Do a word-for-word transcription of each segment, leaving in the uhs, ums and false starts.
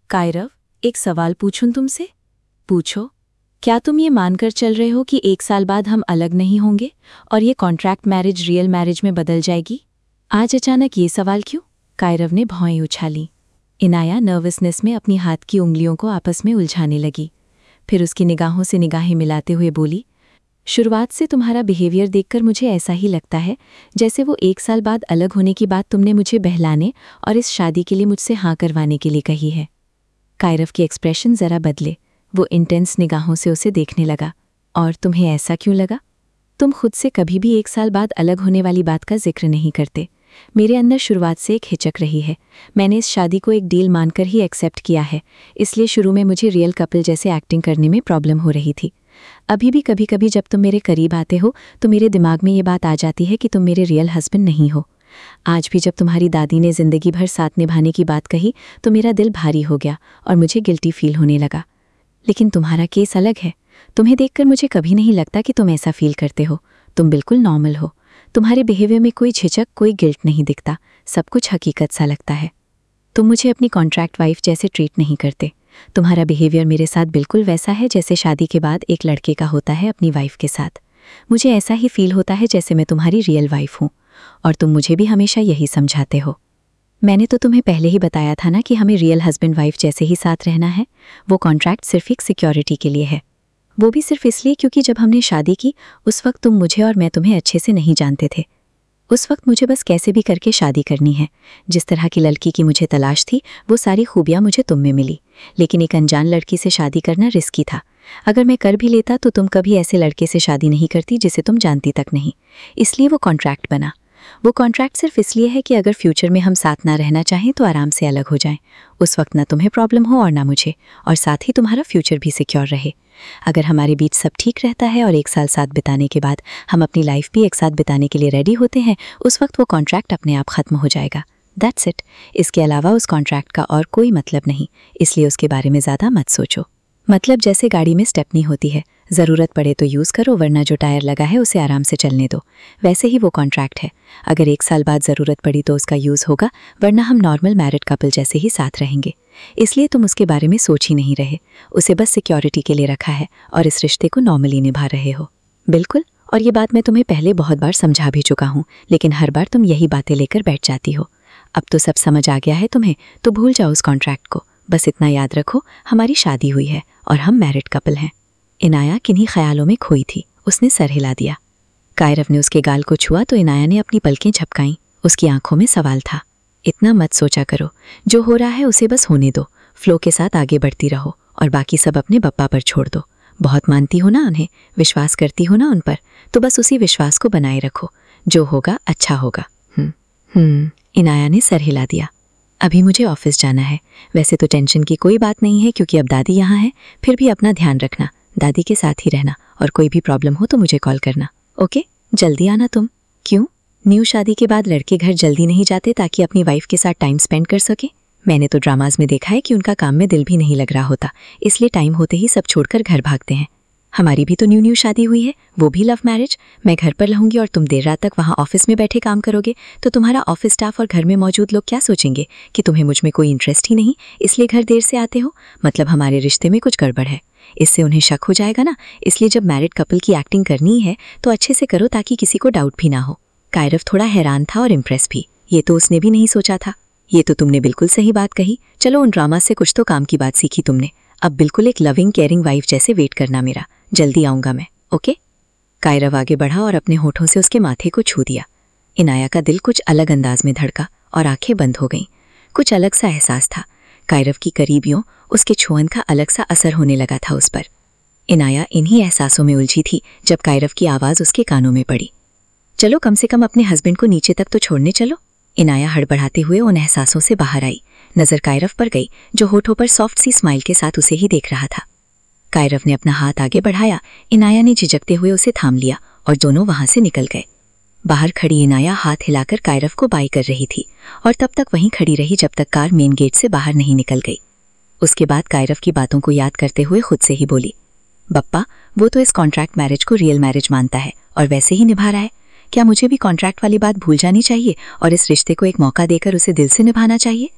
कायरव, एक सवाल पूछूं तुमसे? पूछो। क्या तुम ये मानकर चल रहे हो कि एक साल बाद हम अलग नहीं होंगे और ये कॉन्ट्रैक्ट मैरिज रियल मैरिज में बदल जाएगी? आज अचानक ये सवाल क्यों? कायरव ने भौएं उछाली। इनाया नर्वसनेस में अपनी हाथ की उंगलियों को आपस में उलझाने लगी। फिर उसकी निगाहों से निगाहें मिलाते हुए बोली, शुरुआत से तुम्हारा बिहेवियर देखकर मुझे ऐसा ही लगता है जैसे वो एक साल बाद अलग होने की बात तुमने मुझे बहलाने और इस शादी के लिए मुझसे हाँ करवाने के लिए कही है। कायरव के एक्सप्रेशन जरा बदले। वो इंटेंस निगाहों से उसे देखने लगा। और तुम्हें ऐसा क्यों लगा? तुम खुद से कभी भी एक साल बाद अलग होने वाली बात का जिक्र नहीं करते। मेरे अंदर शुरुआत से एक हिचक रही है। मैंने इस शादी को एक डील मानकर ही एक्सेप्ट किया है, इसलिए शुरू में मुझे रियल कपल जैसे एक्टिंग करने में प्रॉब्लम हो रही थी। अभी भी कभी कभी जब तुम मेरे करीब आते हो तो मेरे दिमाग में ये बात आ जाती है कि तुम मेरे रियल हस्बैंड नहीं हो। आज भी जब तुम्हारी दादी ने जिंदगी भर साथ निभाने की बात कही तो मेरा दिल भारी हो गया और मुझे गिल्टी फील होने लगा। लेकिन तुम्हारा केस अलग है। तुम्हें देखकर मुझे कभी नहीं लगता कि तुम ऐसा फील करते हो। तुम बिल्कुल नॉर्मल हो। तुम्हारे बिहेवियर में कोई झिझक, कोई गिल्ट नहीं दिखता। सब कुछ हकीकत सा लगता है। तुम मुझे अपनी कॉन्ट्रैक्ट वाइफ जैसे ट्रीट नहीं करते। तुम्हारा बिहेवियर मेरे साथ बिल्कुल वैसा है जैसे शादी के बाद एक लड़के का होता है अपनी वाइफ के साथ। मुझे ऐसा ही फील होता है जैसे मैं तुम्हारी रियल वाइफ हूँ और तुम मुझे भी हमेशा यही समझाते हो। मैंने तो तुम्हें पहले ही बताया था ना कि हमें रियल हस्बैंड वाइफ जैसे ही साथ रहना है। वो कॉन्ट्रैक्ट सिर्फ एक सिक्योरिटी के लिए है। वो भी सिर्फ इसलिए क्योंकि जब हमने शादी की उस वक्त तुम मुझे और मैं तुम्हें अच्छे से नहीं जानते थे। उस वक्त मुझे बस कैसे भी करके शादी करनी है। जिस तरह की लड़की की मुझे तलाश थी वो सारी खूबियां मुझे तुम में मिली। लेकिन एक अनजान लड़की से शादी करना रिस्की था। अगर मैं कर भी लेता तो तुम कभी ऐसे लड़के से शादी नहीं करती जिसे तुम जानती तक नहीं। इसलिए वो कॉन्ट्रैक्ट बना। वो कॉन्ट्रैक्ट सिर्फ इसलिए है कि अगर फ्यूचर में हम साथ ना रहना चाहें तो आराम से अलग हो जाएं। उस वक्त ना तुम्हें प्रॉब्लम हो और ना मुझे, और साथ ही तुम्हारा फ्यूचर भी सिक्योर रहे। अगर हमारे बीच सब ठीक रहता है और एक साल साथ बिताने के बाद हम अपनी लाइफ भी एक साथ बिताने के लिए रेडी होते हैं, उस वक्त वो कॉन्ट्रैक्ट अपने आप खत्म हो जाएगा। That's it. इसके अलावा उस कॉन्ट्रैक्ट का और कोई मतलब नहीं, इसलिए उसके बारे में ज़्यादा मत सोचो। मतलब जैसे गाड़ी में स्टेपनी होती है, ज़रूरत पड़े तो यूज़ करो वरना जो टायर लगा है उसे आराम से चलने दो। वैसे ही वो कॉन्ट्रैक्ट है। अगर एक साल बाद ज़रूरत पड़ी तो उसका यूज़ होगा, वरना हम नॉर्मल मैरिड कपल जैसे ही साथ रहेंगे। इसलिए तुम उसके बारे में सोच ही नहीं रहे। उसे बस सिक्योरिटी के लिए रखा है और इस रिश्ते को नॉर्मली निभा रहे हो। बिल्कुल। और ये बात मैं तुम्हें पहले बहुत बार समझा भी चुका हूँ, लेकिन हर बार तुम यही बातें लेकर बैठ जाती हो। अब तो सब समझ आ गया है तुम्हें, तो भूल जाओ उस कॉन्ट्रैक्ट को। बस इतना याद रखो, हमारी शादी हुई है और हम मैरिड कपल हैं। इनाया किन्हीं ख्यालों में खोई थी। उसने सर हिला दिया। कायरव ने उसके गाल को छुआ तो इनाया ने अपनी पलकें झपकाईं। उसकी आंखों में सवाल था। इतना मत सोचा करो। जो हो रहा है उसे बस होने दो। फ्लो के साथ आगे बढ़ती रहो और बाकी सब अपने बप्पा पर छोड़ दो। बहुत मानती हो ना उन्हें, विश्वास करती हो ना उन पर, तो बस उसी विश्वास को बनाए रखो। जो होगा अच्छा होगा। हम्म हम्म इनाया ने सर हिला दिया। अभी मुझे ऑफिस जाना है। वैसे तो टेंशन की कोई बात नहीं है क्योंकि अब दादी यहाँ है। फिर भी अपना ध्यान रखना, दादी के साथ ही रहना, और कोई भी प्रॉब्लम हो तो मुझे कॉल करना। ओके, जल्दी आना तुम। क्यों? न्यू शादी के बाद लड़के घर जल्दी नहीं जाते ताकि अपनी वाइफ के साथ टाइम स्पेंड कर सके? मैंने तो ड्रामाज में देखा है कि उनका काम में दिल भी नहीं लग रहा होता, इसलिए टाइम होते ही सब छोड़कर घर भागते हैं। हमारी भी तो न्यू न्यू शादी हुई है, वो भी लव मैरिज। मैं घर पर रहूंगी और तुम देर रात तक वहाँ ऑफिस में बैठे काम करोगे तो तुम्हारा ऑफिस स्टाफ और घर में मौजूद लोग क्या सोचेंगे कि तुम्हें मुझ में कोई इंटरेस्ट ही नहीं, इसलिए घर देर से आते हो। मतलब हमारे रिश्ते में कुछ गड़बड़ है। इससे उन्हें शक हो जाएगा ना, इसलिए जब मैरिड कपल की एक्टिंग करनी है तो अच्छे से करो ताकि किसी को डाउट भी ना हो। कायरव थोड़ा हैरान था और इम्प्रेस भी। ये तो उसने भी नहीं सोचा था। ये तो तुमने बिल्कुल सही बात कही। चलो, उन ड्रामा से कुछ तो काम की बात सीखी तुमने। अब बिल्कुल एक लविंग केयरिंग वाइफ जैसे वेट करना मेरा। जल्दी आऊंगा मैं। ओके? कायरव आगे बढ़ा और अपने होठों से उसके माथे को छू दिया। इनाया का दिल कुछ अलग अंदाज में धड़का और आंखें बंद हो गईं। कुछ अलग सा एहसास था। कायरव की करीबियों, उसके छुअन का अलग सा असर होने लगा था उस पर। इनाया इन्हीं एहसासों में उलझी थी जब कायरव की आवाज़ उसके कानों में पड़ी। चलो, कम से कम अपने हस्बैंड को नीचे तक तो छोड़ने चलो। इनाया हड़बड़ाते हुए उन एहसासों से बाहर आई। नजर कायरव पर गई जो होठों पर सॉफ्ट सी स्माइल के साथ उसे ही देख रहा था। कायरव ने अपना हाथ आगे बढ़ाया। इनाया ने झिझकते हुए उसे थाम लिया और दोनों वहां से निकल गए। बाहर खड़ी इनाया हाथ हिलाकर कायरव को बाय कर रही थी और तब तक वहीं खड़ी रही जब तक कार मेन गेट से बाहर नहीं निकल गई। उसके बाद कायरव की बातों को याद करते हुए खुद से ही बोली, बप्पा, वो तो इस कॉन्ट्रैक्ट मैरिज को रियल मैरिज मानता है और वैसे ही निभा रहा है। क्या मुझे भी कॉन्ट्रैक्ट वाली बात भूल जानी चाहिए और इस रिश्ते को एक मौका देकर उसे दिल से निभाना चाहिए?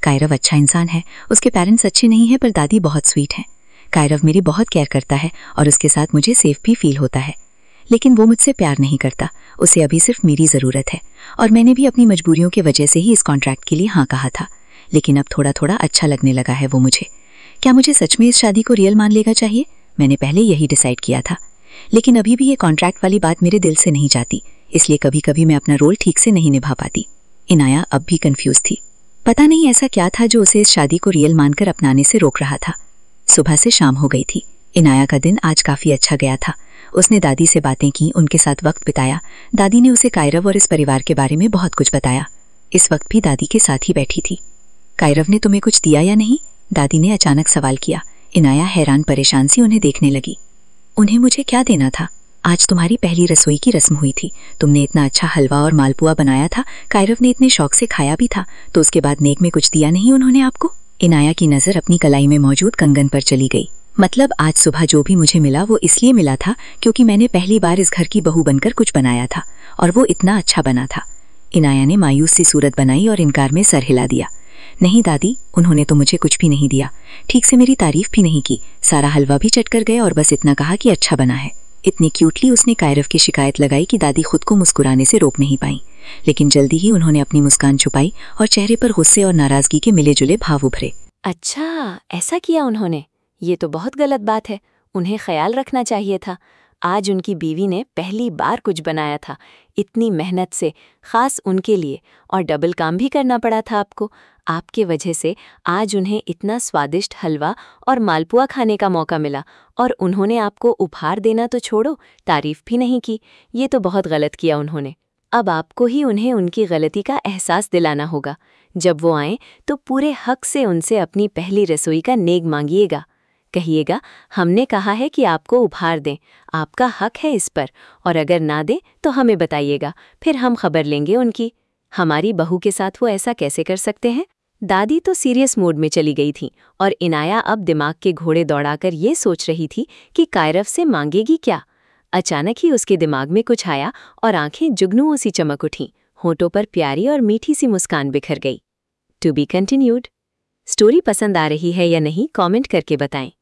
कायरव अच्छा इंसान है, उसके पेरेंट्स अच्छे नहीं हैं, पर दादी बहुत स्वीट हैं। कायरव मेरी बहुत केयर करता है और उसके साथ मुझे सेफ भी फील होता है। लेकिन वो मुझसे प्यार नहीं करता, उसे अभी सिर्फ मेरी ज़रूरत है। और मैंने भी अपनी मजबूरियों की वजह से ही इस कॉन्ट्रैक्ट के लिए हाँ कहा था। लेकिन अब थोड़ा थोड़ा अच्छा लगने लगा है वो मुझे। क्या मुझे सच में इस शादी को रियल मान लेना चाहिए? मैंने पहले यही डिसाइड किया था। लेकिन अभी भी ये कॉन्ट्रैक्ट वाली बात मेरे दिल से नहीं जाती, इसलिए कभी कभी मैं अपना रोल ठीक से नहीं निभा पाती। इनाया अब भी कंफ्यूज थी। पता नहीं ऐसा क्या था जो उसे इस शादी को रियल मानकर अपनाने से रोक रहा था। सुबह से शाम हो गई थी। इनाया का दिन आज काफी अच्छा गया था। उसने दादी से बातें की, उनके साथ वक्त बिताया। दादी ने उसे कायरव और इस परिवार के बारे में बहुत कुछ बताया। इस वक्त भी दादी के साथ ही बैठी थी। कायरव ने तुम्हें कुछ दिया या नहीं? दादी ने अचानक सवाल किया। इनाया हैरान परेशान सी उन्हें देखने लगी। उन्हें मुझे क्या देना था? आज तुम्हारी पहली रसोई की रस्म हुई थी। तुमने इतना अच्छा हलवा और मालपुआ बनाया था, कायरव ने इतने शौक से खाया भी था, तो उसके बाद नेक में कुछ दिया नहीं उन्होंने आपको? इनाया की नजर अपनी कलाई में मौजूद कंगन पर चली गई। मतलब आज सुबह जो भी मुझे मिला वो इसलिए मिला था क्योंकि मैंने पहली बार इस घर की बहू बनकर कुछ बनाया था और वो इतना अच्छा बना था। इनाया ने मायूस सी सूरत बनाई और इनकार में सर हिला दिया। नहीं दादी, उन्होंने तो मुझे कुछ भी नहीं दिया, ठीक से मेरी तारीफ भी नहीं की। सारा हलवा भी चट कर गए और बस इतना कहा कि अच्छा बना है। इतनी क्यूटली उसने कायरव की शिकायत लगाई कि दादी खुद को मुस्कुराने से रोक नहीं पाई। लेकिन जल्दी ही उन्होंने अपनी मुस्कान छुपाई और चेहरे पर गुस्से और नाराजगी के मिले जुले भाव उभरे। अच्छा, ऐसा किया उन्होंने? ये तो बहुत गलत बात है। उन्हें ख्याल रखना चाहिए था। आज उनकी बीवी ने पहली बार कुछ बनाया था, इतनी मेहनत से, खास उनके लिए, और डबल काम भी करना पड़ा था आपको। आपके वजह से आज उन्हें इतना स्वादिष्ट हलवा और मालपुआ खाने का मौका मिला और उन्होंने आपको उपहार देना तो छोड़ो, तारीफ भी नहीं की। ये तो बहुत गलत किया उन्होंने। अब आपको ही उन्हें उनकी गलती का एहसास दिलाना होगा। जब वो आएं तो पूरे हक से उनसे अपनी पहली रसोई का नेग मांगिएगा। कहिएगा, हमने कहा है कि आपको उपहार दें, आपका हक है इस पर, और अगर ना दें तो हमें बताइएगा, फिर हम खबर लेंगे उनकी। हमारी बहू के साथ वो ऐसा कैसे कर सकते हैं? दादी तो सीरियस मोड में चली गई थी और इनाया अब दिमाग के घोड़े दौड़ाकर ये सोच रही थी कि कायरव से मांगेगी क्या। अचानक ही उसके दिमाग में कुछ आया और आंखें जुगनुओं सी चमक उठीं, होठों पर प्यारी और मीठी सी मुस्कान बिखर गई। To be continued. स्टोरी पसंद आ रही है या नहीं, कमेंट करके बताएं।